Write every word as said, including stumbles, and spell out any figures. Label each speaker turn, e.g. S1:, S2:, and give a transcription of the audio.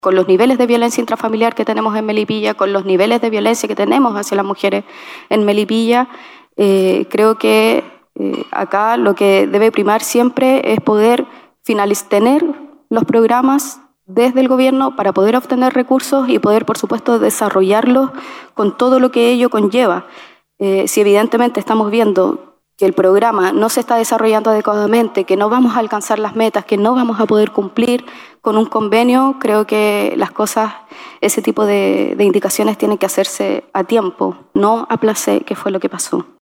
S1: con los niveles de violencia intrafamiliar que tenemos en Melipilla, con los niveles de violencia que tenemos hacia las mujeres en Melipilla, eh, creo que eh, acá lo que debe primar siempre es poder finalizar, tener los programas desde el gobierno para poder obtener recursos y poder, por supuesto, desarrollarlos con todo lo que ello conlleva. Eh, si evidentemente estamos viendo que el programa no se está desarrollando adecuadamente, que no vamos a alcanzar las metas, que no vamos a poder cumplir con un convenio, creo que las cosas, ese tipo de, de indicaciones tienen que hacerse a tiempo, no a placer, que fue lo que pasó.